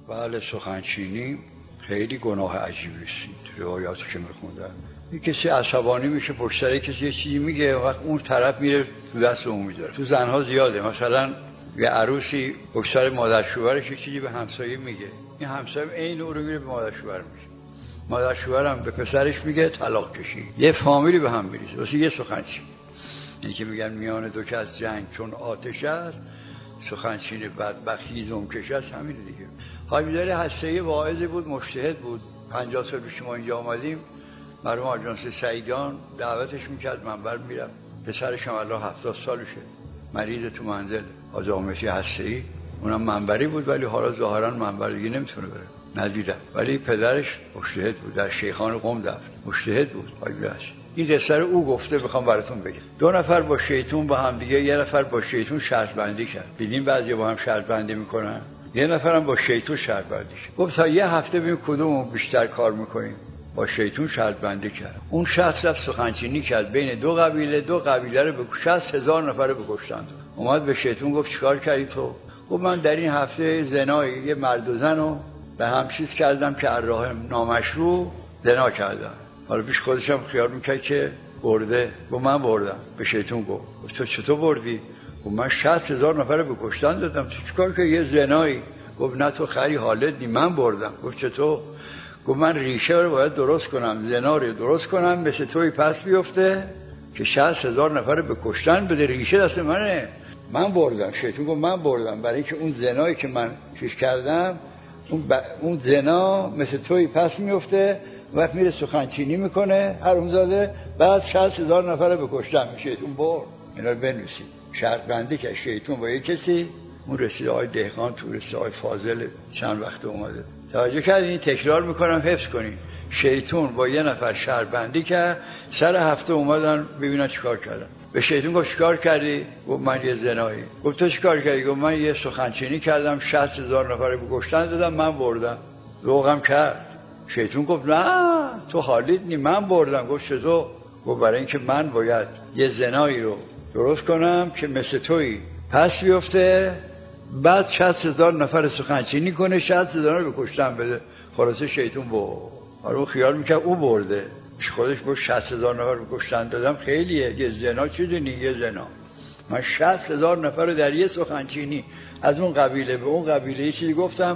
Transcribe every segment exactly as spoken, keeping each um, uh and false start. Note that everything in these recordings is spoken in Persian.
بله، سخنچینی خیلی گناه عجیبی است. روایاتی که میخوندن یه کسی عصبانی میشه پشت سر کسی یه چیزی میگه، وقت اون طرف میره تو دست اون میذاره. تو زنها زیاده، مثلا یه عروسی پشت سر مادر شوهرش یه چیزی به همسایه میگه، این همسایه عین اون رو میره به مادر شوهر میگه، مادر شوهرم به پسرش میگه طلاق کشی. یه فامیلی به هم میریزه واسه یه سخنچینی. این که میگن میان دو کس جنگ چون آتش است، سخنچین بدبختی هیزم کش است، همین دیگه. حاجی هسته‌ای واعظی بود، مجتهد بود. پنجاه سال پیش ما اینجا آمدیم، مرحوم آجانس سعیدان دعوتش میکرد، منبر میرم. پسرش هم الان هفتاد سالشه، مریض تو منزل، حاج آمسی هسته‌ای. اونم منبری بود ولی حالا ظاهرا منبر دیگه نمیتونه بره، ندیدم. ولی پدرش مجتهد بود، در شیخان قم دفن، مجتهد بود. حاجی هست این قصه رو او گفته، میخوام براتون بگم. دو نفر با شیطون با هم دیگه، یه نفر با شیطون شرط بندی کرد. دیدین بعضی با هم شرط بندی میکنن، یه نفرم با شیطون شرط بندی کرد. گفت تا یه هفته ببینیم کدوم بیشتر کار میکنیم. با شیطون شرط بندی کرد. اون شخص رفت سخنچینی کرد بین دو قبیله، دو قبیله رو به شصت هزار نفر رو بکشتند. اومد به شیطون گفت چیکار کردی تو؟ گفت من در این هفته زنای یه مرد و زن رو به هم چیز کردم که راه نامشروع زنا کردم. حالا پیش خودش هم خیال میکرد که برده. گفت من بردم. به شیطون گفت تو چطور بردی؟ گفت من شصت هزار نفر رو به کشتن دادم. تو چیکار که یه زنایی؟ گفت نه تو خری حالت نی، من بردم. گفت چطور؟ گفت من ریشه رو باید درست کنم، زنا رو درست کنم مثل توی پس بیفته که شصت هزار نفر رو به کشتن بده، ریشه دست منه، من بردم. شیطون گفت من بردم برای اینکه اون زنایی که من چیز کردم، اون, ب... اون زنا مثل توی پس میفته، وقت میره سخنچینی میکنه حرومزاده، بعد شصت هزار نفر رو بکشتن. شیطون برد. اینا رو بنویسید. شرط بندی که شیطون با یک کسی، اون رسیده های دهقان تو رسیده های فاضل چند وقت اومده. توجه کردین؟ تکرار میکنم حفظ کنین. شیطون با یه نفر شرط بندی کرد، سر هفته اومدن ببینن چیکار کردن. به شیطون گفت چیکار کردی؟ گفت من یه زنایی. گفت تو چیکار کردی؟ گفت من یه سخنچینی کردم، شصت هزار نفر رو کشتن دادم، من بردم. ذوقم کرد. شیطون گفت نه تو حالیت نی، من بردم. گفت چطور؟ گفت برای اینکه من باید یه زنایی رو درست کنم که مثل تویی پس بیفته، بعد شصت هزار نفر سخنچینی کنه، شصت هزار رو بکشتن بده. خلاصه شیطون با رو خیال میکرد او برده، خودش با شصت هزار نفر بکشتن دادم خیلیه. یه زنا چی دونی؟ یه زنا من شصت هزار نفر رو در یه سخنچینی از اون قبیله به اون قبیله یه چیزی گفتم،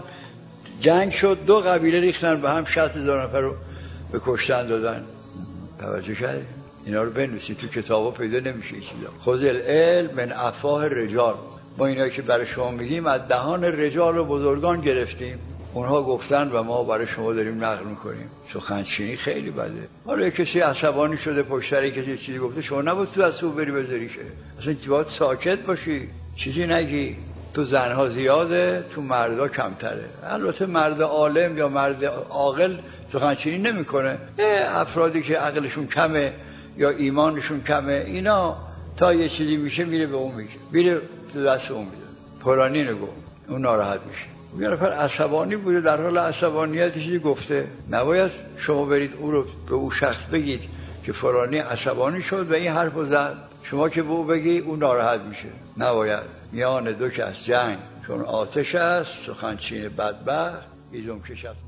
جنگ شد، دو قبیله ریختن به هم، شصت هزار نفر رو بکشتن دادن. توجه کردی؟ اینا رو بنویسید، تو کتابا پیدا نمیشه چیزا. خذ العلم من افواه الرجال. ما اینا که برای شما میگیم از دهان رجال و بزرگان گرفتیم، اونها گفتن و ما برای شما داریم نقل میکنیم. سخنچینی خیلی بده. حالا کسی عصبانی شده پشت سر کسی چیزی گفته، شما نباید تو از او بری بذاری که، اصلا باید ساکت باشی، چیزی نگی. تو زنها زیاده، تو مردا کمتره. البته مرد عالم یا مرد عاقل سخنچینی نمیکنه. افرادی که عقلشون کمه یا ایمانشون کمه، اینا تا یه چیزی میشه میره به اون میگه، میره تو دست اون میده، فلانی نگو، اون ناراحت میشه. یه نفر عصبانی بوده، در حال عصبانیت چیزی گفته، نباید شما برید او رو به او شخص بگید که فلانی عصبانی شد و این حرفو زد، شما که به او بگی اون ناراحت میشه. نباید. میان دو کس جنگ چون آتش است، سخنچین بدبخت هیزم کش است.